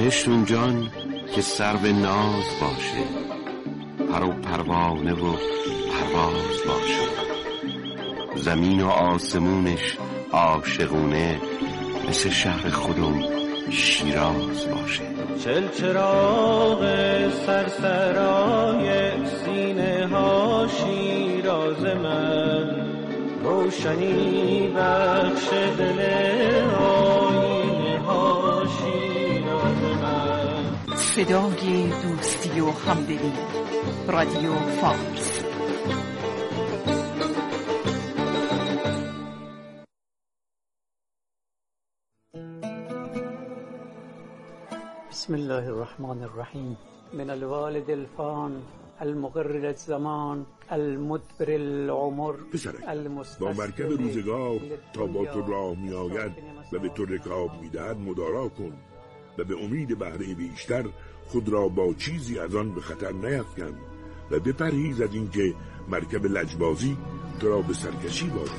بهشت اونجان که سر به ناز باشه، پر و پروانه و پرواز باشه، زمین و آسمونش عاشقونه مثل شهر خودم شیراز باشه. چلچراغ سرسرای سینه ها شیراز من، روشنی بخش دل آینه ها شیراز من. صدای دوستی و همدلی، رادیو فارس. بسم الله الرحمن الرحیم. من الوالد الفان المقر للزمان المدبر العمر. پسرک، با مرکب روزگار تا با تو راه می آید و به تو رکاب می دهد مدارا کن و به امید بهره بیشتر خود را با چیزی از آن به خطر نیفکن و بپرهیز از اینکه مرکب لجبازی تو را به سرکشی بازد.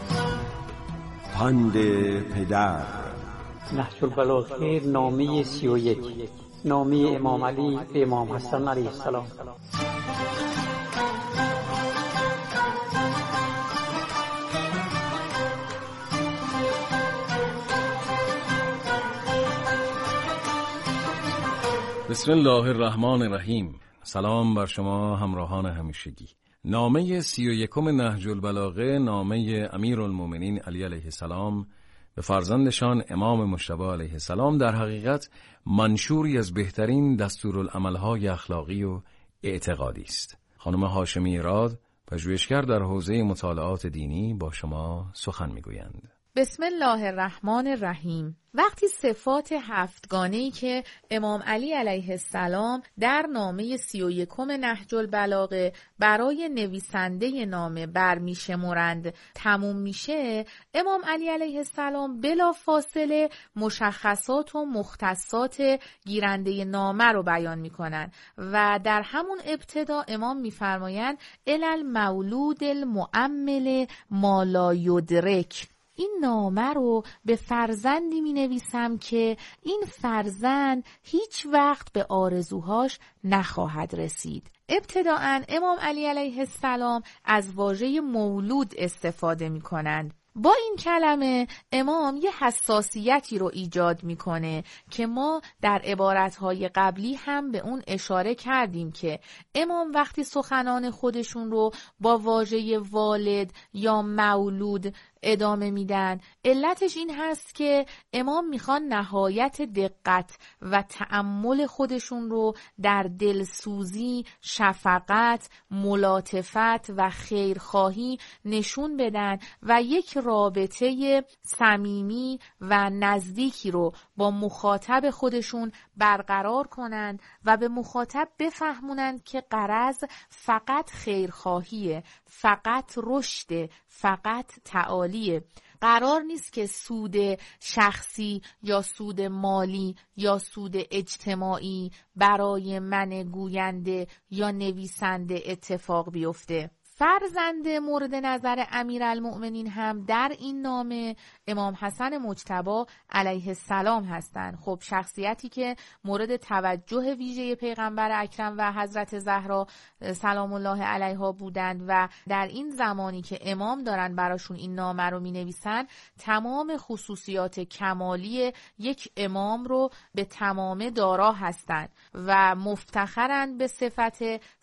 پند پدر. نهج البلاغه نامه 31، نامه امام علی به امام حسن علیه السلام. بسم الله الرحمن الرحیم. سلام بر شما همراهان همیشگی. نامه 31 نهج البلاغه، نامه امیرالمومنین علی علیه السلام به فرزندشان امام مجتبی علیه السلام، در حقیقت منشوری از بهترین دستورالعمل‌های اخلاقی و اعتقادی است. خانم هاشمی راد، پژوهشگر در حوزه مطالعات دینی، با شما سخن می‌گویند. بسم الله الرحمن الرحیم. وقتی صفات هفتگانه‌ای که امام علی علیه السلام در نامه 31 نهج البلاغه برای نویسنده نامه برمیشمرند تموم میشه، امام علی علیه السلام بلا فاصله مشخصات و مختصات گیرنده نامه رو بیان میکنن و در همون ابتدا امام میفرمایند الی المولود المؤمل ما لا یدرک. این نامه رو به فرزندی می نویسم که این فرزند هیچ وقت به آرزوهاش نخواهد رسید. ابتداً امام علی علیه السلام از واژه مولود استفاده می کنند. با این کلمه امام یه حساسیتی رو ایجاد میکنه که ما در عبارتهای قبلی هم به اون اشاره کردیم که امام وقتی سخنان خودشون رو با واژه والد یا مولود ادامه میدن، علتش این هست که امام میخوان نهایت دقت و تأمل خودشون رو در دلسوزی، شفقت، ملاطفت و خیرخواهی نشون بدن و یک رابطه صمیمی و نزدیکی رو با مخاطب خودشون برقرار کنن و به مخاطب بفهمونن که غرض فقط خیرخواهیه، فقط رشد، فقط تعالیه. قرار نیست که سود شخصی یا سود مالی یا سود اجتماعی برای من گوینده یا نویسنده اتفاق بیفته. فرزند مورد نظر امیرالمؤمنین هم در این نامه امام حسن مجتبی علیه السلام هستند. خب شخصیتی که مورد توجه ویژه پیغمبر اکرم و حضرت زهرا سلام الله علیها بودند و در این زمانی که امام دارن براشون این نامه رو می نویسن تمام خصوصیات کمالی یک امام رو به تمام دارا هستند و مفتخرند به صفت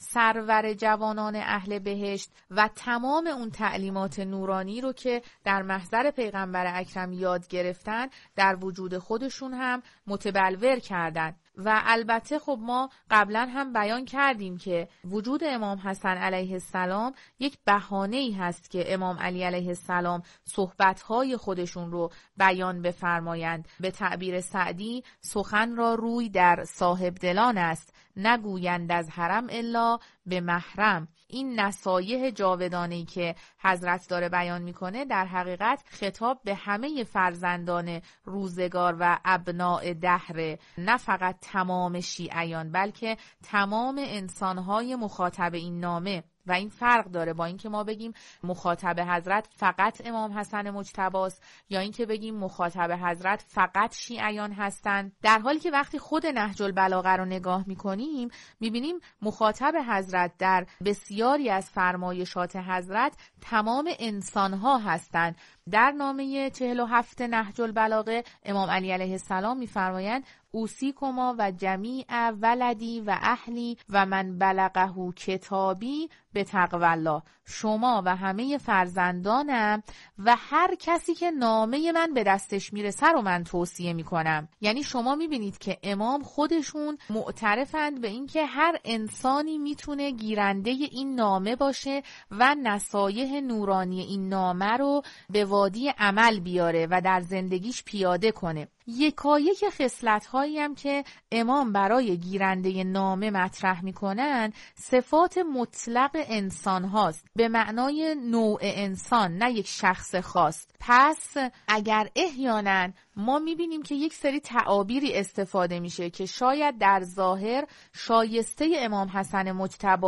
سرور جوانان اهل بهشت و تمام اون تعلیمات نورانی رو که در محضر پیغمبر اکرم یاد گرفتن در وجود خودشون هم متبلور کردن. و البته خب ما قبلا هم بیان کردیم که وجود امام حسن علیه السلام یک بهانه‌ای هست که امام علی علیه السلام صحبت‌های خودشون رو بیان بفرمایند. به تعبیر سعدی سخن را روی در صاحب دلان است، نگویند از حرم الا به محرم. این نصایح جاودانه‌ای که حضرت داره بیان میکنه در حقیقت خطاب به همه فرزندان روزگار و ابناء دهر، نه فقط تمام شیعیان بلکه تمام انسانهای مخاطب این نامه. و این فرق داره با اینکه ما بگیم مخاطب حضرت فقط امام حسن مجتباست یا اینکه بگیم مخاطب حضرت فقط شیعیان هستند. در حالی که وقتی خود نهج البلاغه رو نگاه می‌کنیم می‌بینیم مخاطب حضرت در بسیاری از فرمایشات حضرت تمام انسان‌ها هستند. در نامه 47 نهج البلاغه امام علی علیه السلام می‌فرمایند اوصیکما و جمیع ولدی و اهلی و من بلغه کتابی به تقوی الله، شما و همه فرزندانم و هر کسی که نامه من به دستش میرسه رو من توصیه میکنم. یعنی شما میبینید که امام خودشون معترفند به این که هر انسانی میتونه گیرنده این نامه باشه و نصایح نورانی این نامه رو به وادی عمل بیاره و در زندگیش پیاده کنه. یکایک خصلت‌هایی هم که امام برای گیرنده نامه مطرح می‌کنن صفات مطلق انسان هاست، به معنای نوع انسان، نه یک شخص خاص. پس اگر احیانا ما می‌بینیم که یک سری تعابیری استفاده میشه که شاید در ظاهر شایسته امام حسن مجتبی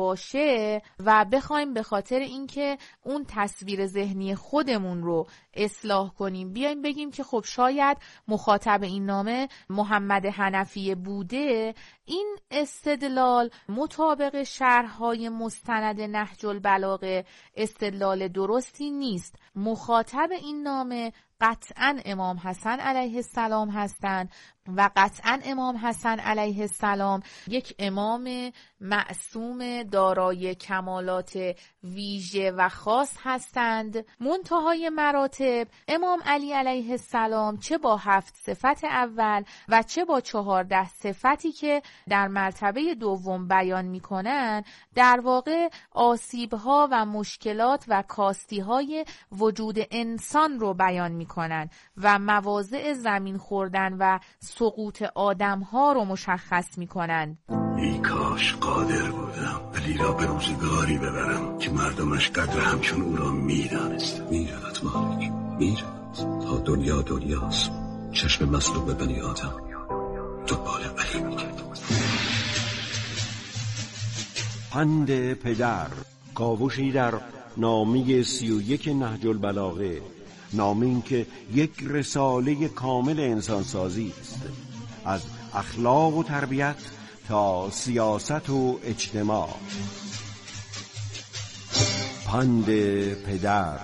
نباشه و بخوایم به خاطر اینکه اون تصویر ذهنی خودمون رو اصلاح کنیم بیایم بگیم که خب شاید مخاطب این نامه محمد حنفی بوده، این استدلال مطابق شرح‌های مستند نهج البلاغه استدلال درستی نیست. مخاطب این نامه قطعاً امام حسن علیه السلام هستند و قطعاً امام حسن علیه السلام یک امام معصوم دارای کمالات ویژه و خاص هستند. منتهای مراتب امام علی علیه السلام چه با 7 صفت اول و چه با 14 صفتی که در مرتبه دوم بیان می‌کنند در واقع آسیب‌ها و مشکلات و کاستی‌های وجود انسان رو بیان می‌کنند و مواضع زمین خوردن و سقوط آدم‌ها رو مشخص می‌کنند. ای کاش قادر بودم ولی را به روزگاری ببرم که مردمش قدر همچون او را می‌دانست. می‌رود مالک، می‌رود تا دنیاست. چشم مظلوم بنی آدم دنبال علی می‌کرد. پند پدر، کاوشی در نامه 31 نهج البلاغه، نامه این که یک رساله کامل انسانسازی است، از اخلاق و تربیت تا سیاست و اجتماع. پند پدر.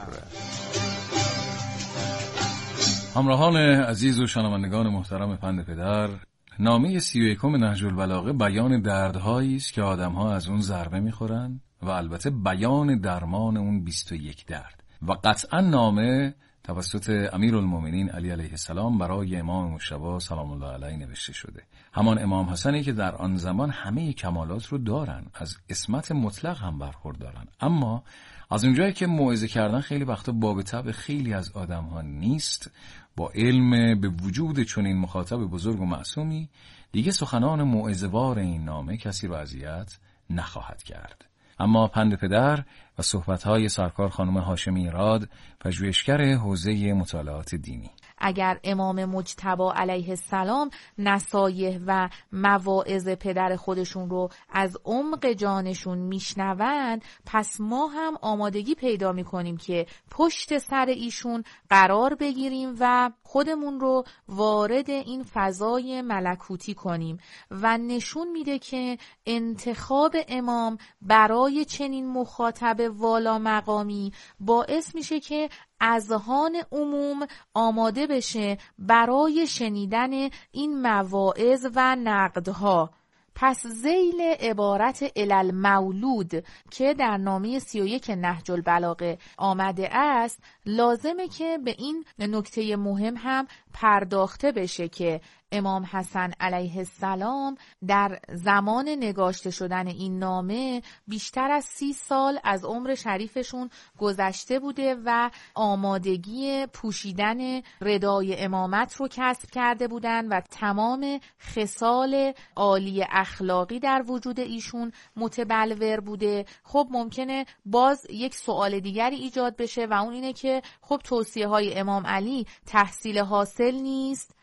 همراهان عزیز و شنوندگان محترم پند پدر، نامه 31 نهج البلاغه بیان دردهایی است که آدم‌ها از اون ضربه می‌خورن و البته بیان درمان اون 21 درد و قطعا نامه توسط امیرالمومنین علی علیه السلام برای امام مجتبی سلام الله علیه نوشته شده. همان امام حسنی که در آن زمان همه کمالات رو دارن، از عصمت مطلق هم برخوردارن، اما از اونجایی که موعظه کردن خیلی وقتا باب طبع خیلی از آدم‌ها نیست، با علم به وجود چنین مخاطب بزرگ و معصومی دیگه سخنان موعظه‌وار این نامه کسی رو اذیت نخواهد کرد. اما پند پدر و صحبت‌های سرکار خانم هاشمی راد، پژوهشگر حوزه مطالعات دینی. اگر امام مجتبی علیه السلام نصایح و مواعظ پدر خودشون رو از عمق جانشون میشنوند، پس ما هم آمادگی پیدا میکنیم که پشت سر ایشون قرار بگیریم و خودمون رو وارد این فضای ملکوتی کنیم و نشون میده که انتخاب امام برای چنین مخاطب والا مقامی باعث میشه که اذهان عموم آماده بشه برای شنیدن این مواعظ و نقدها. پس ذیل عبارت المولود که در نامه 31 نهج البلاغه آمده است، لازمه که به این نکته مهم هم پرداخته بشه که امام حسن علیه السلام در زمان نگاشته شدن این نامه بیشتر از 30 سال از عمر شریفشون گذشته بوده و آمادگی پوشیدن ردای امامت رو کسب کرده بودن و تمام خصال عالی اخلاقی در وجود ایشون متبلور بوده. خب ممکنه باز یک سوال دیگری ایجاد بشه و اون اینه که خب توصیه های امام علی تحصیل حاصل نیست.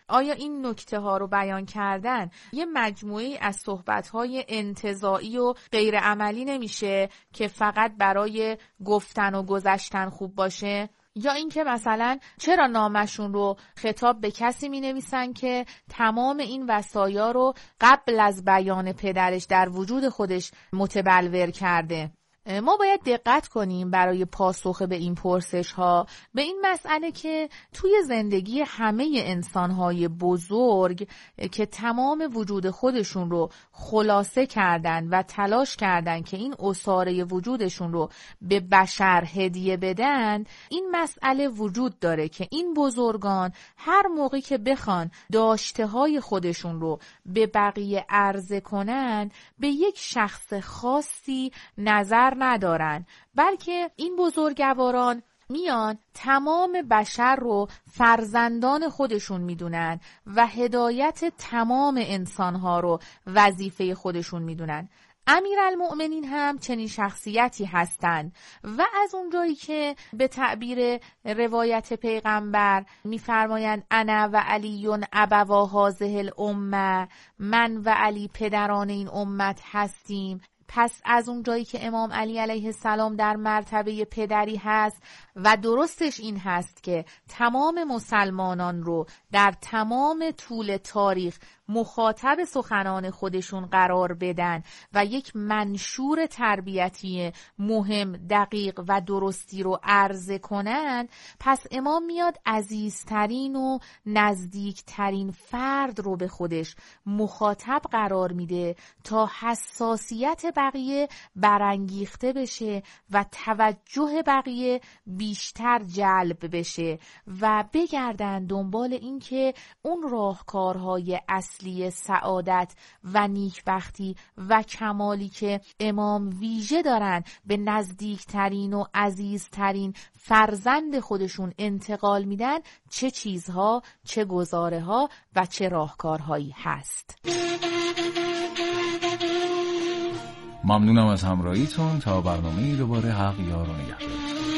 آیا این نکته ها رو بیان کردن یه مجموعه از صحبت های انتزاعی و غیر عملی نمیشه که فقط برای گفتن و گذشتن خوب باشه؟ یا اینکه مثلا چرا نامشون رو خطاب به کسی می نویسن که تمام این وصایا رو قبل از بیان پدرش در وجود خودش متبلور کرده؟ ما باید دقت کنیم برای پاسخ به این پرسش ها به این مسئله که توی زندگی همه انسانهای بزرگ که تمام وجود خودشون رو خلاصه کردن و تلاش کردن که این اساره وجودشون رو به بشر هدیه بدن، این مسئله وجود داره که این بزرگان هر موقعی که بخوان داشته های خودشون رو به بقیه عرضه کنن به یک شخص خاصی نظر ندارن، بلکه این بزرگواران میان تمام بشر رو فرزندان خودشون میدونن و هدایت تمام انسانها رو وظیفه خودشون میدونن. امیرالمؤمنین هم چنین شخصیتی هستند و از اونجایی که به تعبیر روایت پیغمبر میفرمایند انا و علیون ابوا هذه الامه، من و علی پدران این امت هستیم، پس از اون جایی که امام علی علیه السلام در مرتبه پدری هست و درستش این هست که تمام مسلمانان رو در تمام طول تاریخ مخاطب سخنان خودشون قرار بدن و یک منشور تربیتی مهم، دقیق و درستی رو عرضه کنن، پس امام میاد عزیزترین و نزدیکترین فرد رو به خودش مخاطب قرار میده تا حساسیت بقیه برانگیخته بشه و توجه بقیه بیشتر جلب بشه و بگردن دنبال این که اون راهکارهای اصلی سعادت و نیکبختی و کمالی که امام ویژه دارن به نزدیکترین و عزیزترین فرزند خودشون انتقال میدن چه چیزها، چه گزاره ها و چه راهکارهایی هست. ممنونم از همراهیتون. تا برنامه دوباره، حق یار و نگهدار.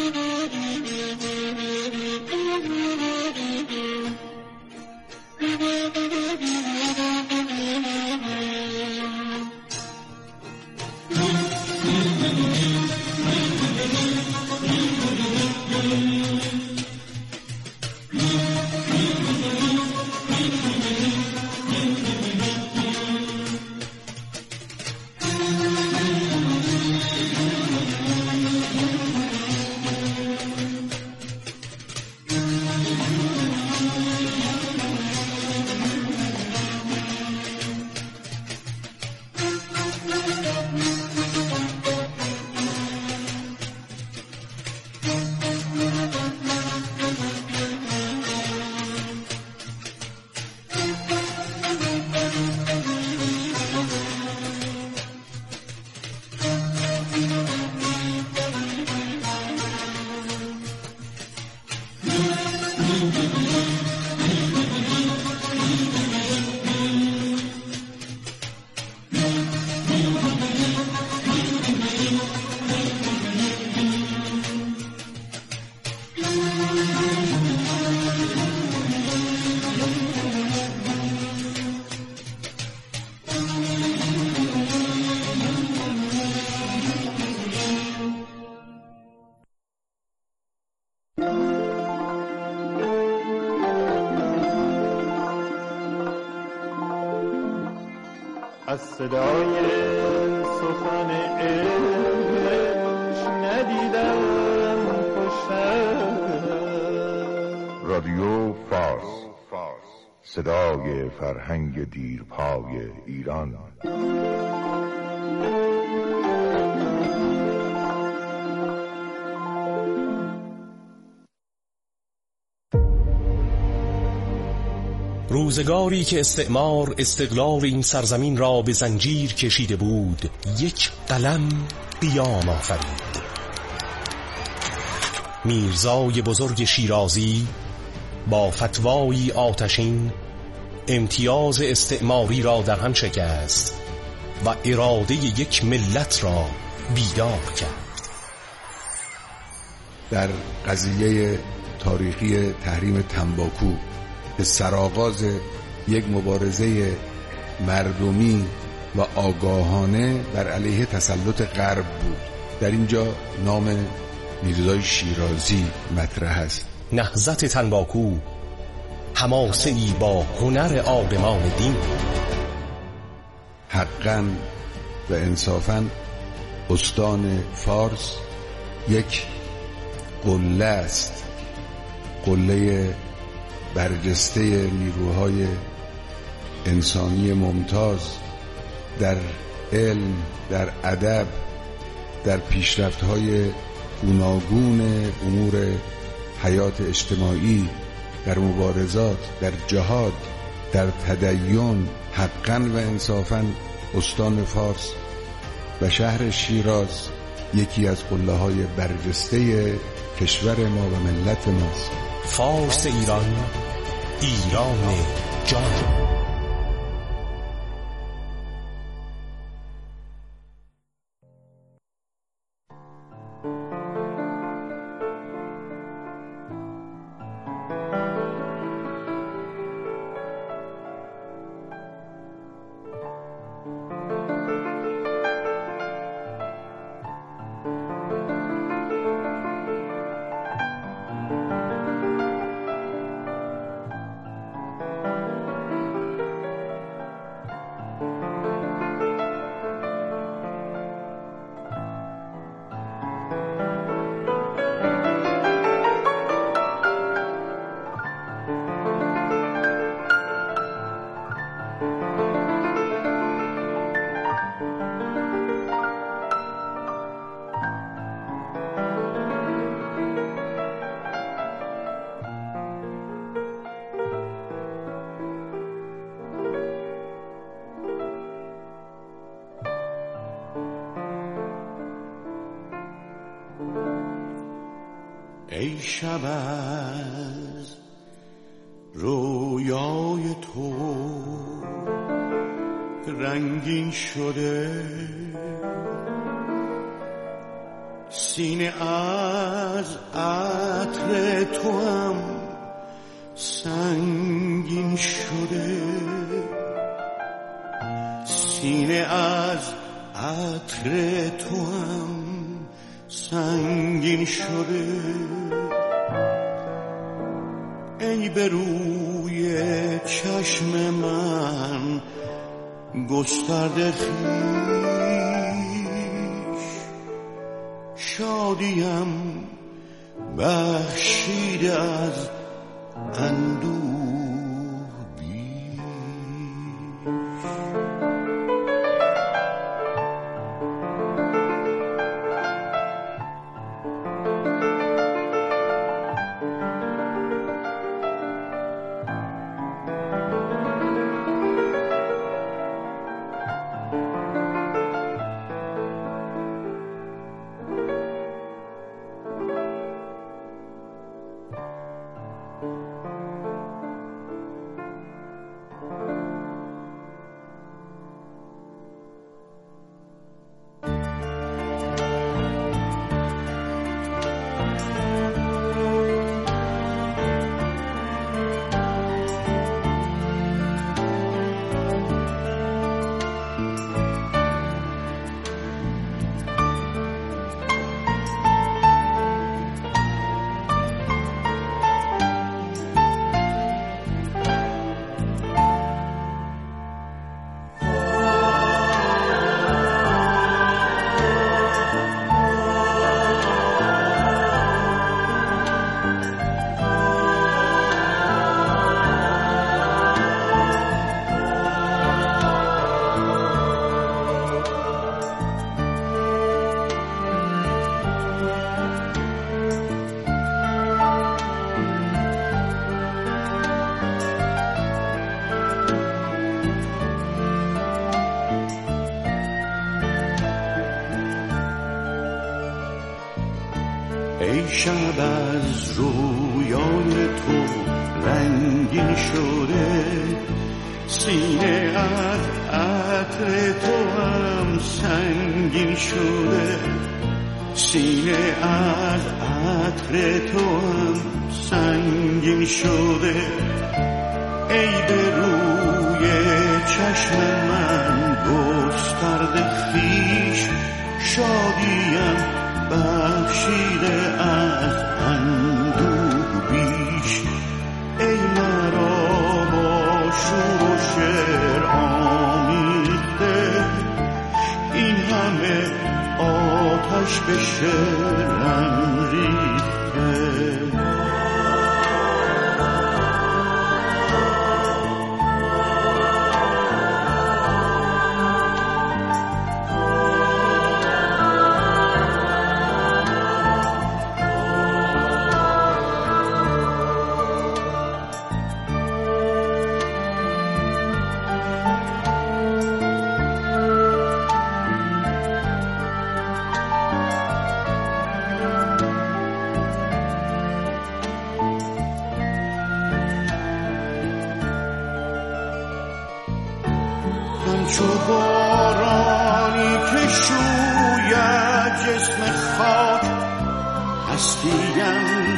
از صدای سخن عشق ندیدم خوشتر. رادیو فارس، صدای فرهنگ دیرپای ایران. روزگاری که استعمار استقلال این سرزمین را به زنجیر کشیده بود، یک قلم قیام آفرید. میرزای بزرگ شیرازی با فتوایی آتشین امتیاز استعماری را در هم شکست و اراده یک ملت را بیدار کرد. در قضیه تاریخی تحریم تنباکو که سرآغاز یک مبارزه مردمی و آگاهانه بر علیه تسلط غرب بود. در اینجا نام میرزای شیرازی مطرح است. نهضت تنباکو حماسه‌ای با هنر عالمان دین. حقاً و انصافاً استان فارس یک قله است، قله برجسته نیروهای انسانی ممتاز در علم، در ادب، در پیشرفت‌های گوناگون امور حیات اجتماعی، در مبارزات، در جهاد، در تدین. حقاً و انصافاً استان فارس و شهر شیراز یکی از قله‌های برجسته کشور ما و ملت ماست. فارس ایران، ایران جان. ای شب از رویای تو رنگین شده، سینه از عطر تو هم سنگین شده، سینه از عطر تو هم سنگین شده. ای به روی چشم من گسترده خویش، شادیم بخشیده از اندوه بیش. ای شب از رویای تو رنگین شده، سینه از عطر تو هم سنگین شده، سینه از عطر تو هم سنگین شده. ای به روی چشم من گسترده خویش، شادیم بخشیده از اندوه بیش. ای مرا با شور و شعر آمیخته، این همه آتش به شعرم ریخته. همچو بارانی که شوید جسم خاک، هستیم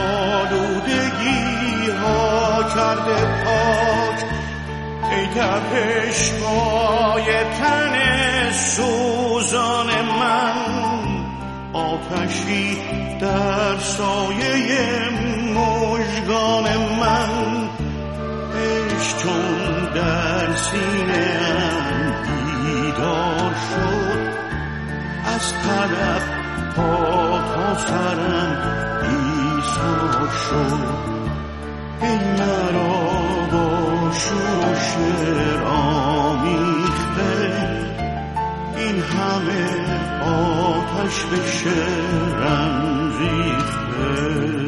زالودگی ها کرده پاک. ای تپش‌های تن سوزان من، آتشی در سایه مژگان من. عشق چون در سینه‌ام بیدار شد، از طلب پا تا سرم ایثار شد. ای مرا با شور و شعر آمیخته، این همه آتش به شعرم ریخته.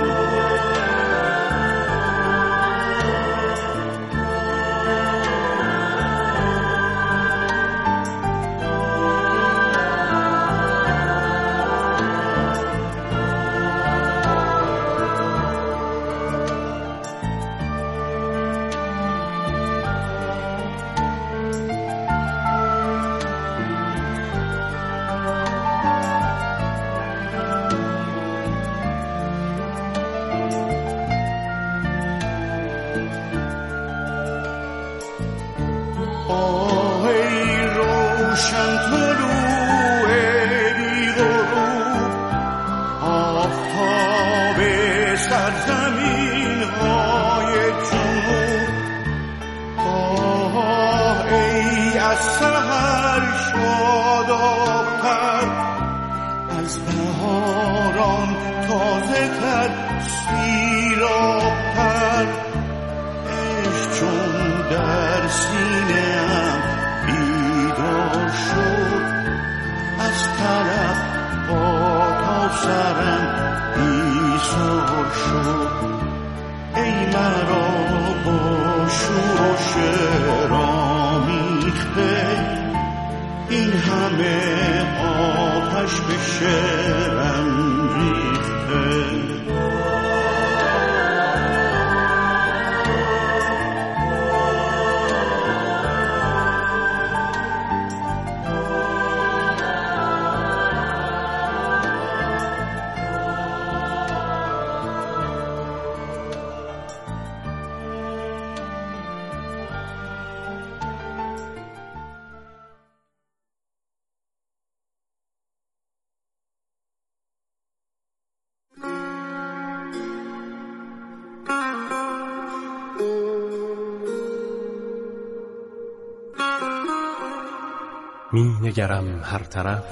می نگرم هر طرف،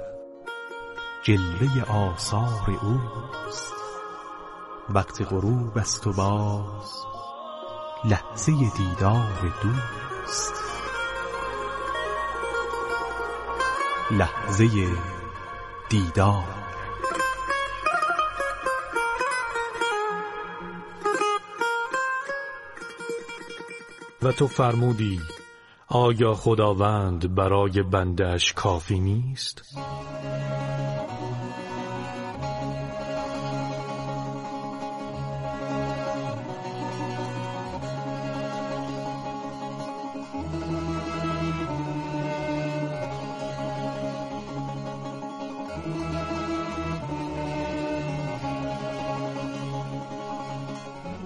جلوه آثار اوست. وقت غروب است و باز لحظه دیدار دوست. لحظه دیدار. و تو فرمودی آیا خداوند برای بنده‌اش کافی نیست؟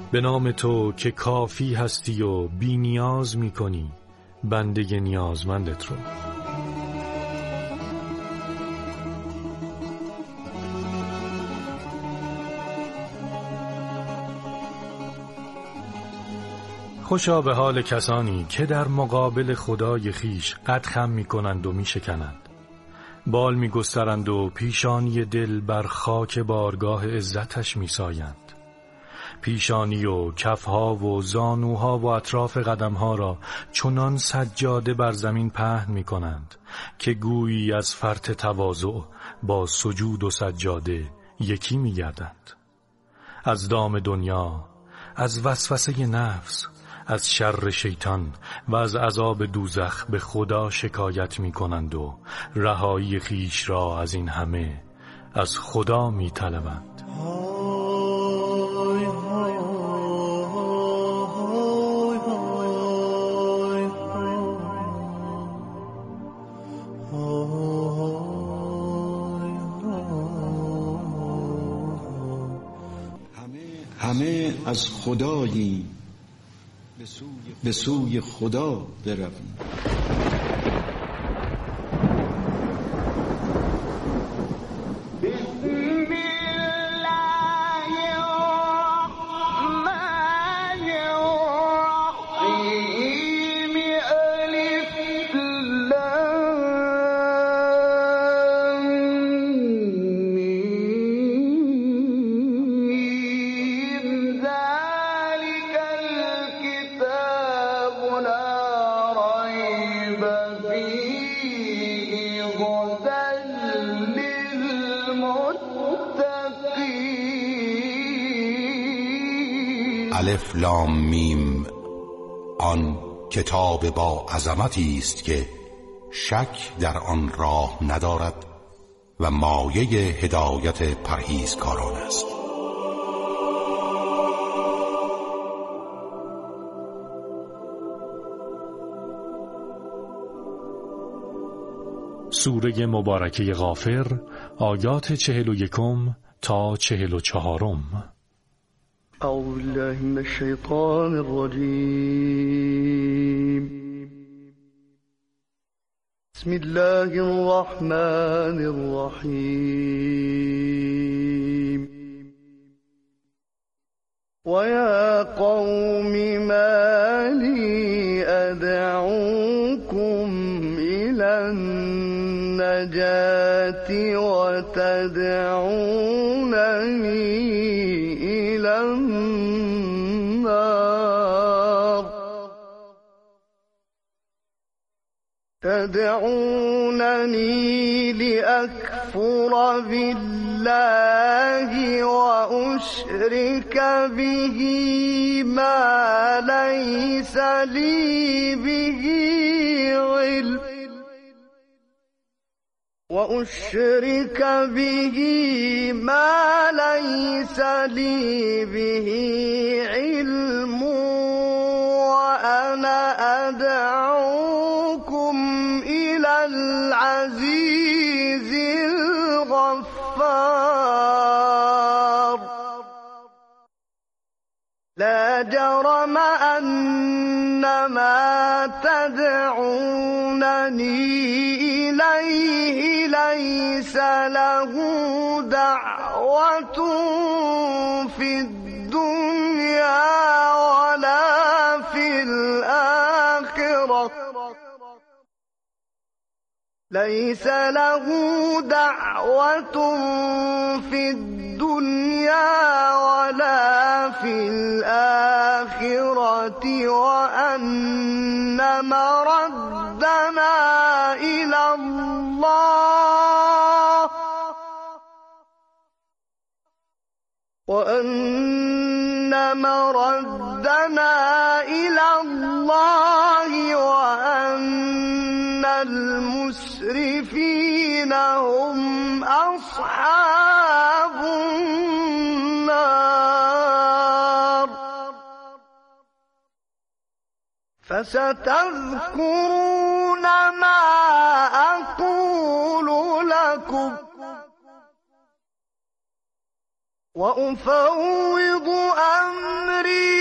به نام تو که کافی هستی و بی نیاز می کنی بنده نیازمندت رو. خوشا به حال کسانی که در مقابل خدای خیش قد خم می کنند و می شکنند، بال می گسترند و پیشانی دل بر خاک بارگاه عزتش می سایند. پیشانی و کفها و زانوها و اطراف قدمها را چنان سجاده بر زمین پهن می کنند که گویی از فرط تواضع با سجود و سجاده یکی می گردند. از دام دنیا، از وسوسه نفس، از شر شیطان و از عذاب دوزخ به خدا شکایت می کنند و رهایی خیش را از این همه از خدا می طلبند. همه از خدایی به سوی خدا برویم. الف لام میم، آن کتاب با عظمتی است که شک در آن راه ندارد و مایه هدایت پرهیزکاران است. سوره مبارکه غافر، آیات 41 تا 44. اعوذ بالله من الشیطان الرجیم. بسم الله الرحمن الرحیم. وَيَا قَوْمِ مَا لِي أَدْعُوكُمْ إِلَى النَّجَاةِ وَتَدْعُونَنِي إِلَى النَّارِ. تدعونني لأكفر بالله وأشرك به ما ليس لي به علم وأنا أدعوكم إلى العزيز الغفار. لا جرم أن ما تدعونني إليه ليس له دعوة في الدنيا ولا في الآخرة. ليس له دعوة في الدنيا ولا في الآخرة وأن مردنا إلى الله وأن المسرفين هم أصحاب النار. فستذكرون ما أقول لكم وأفوض أمري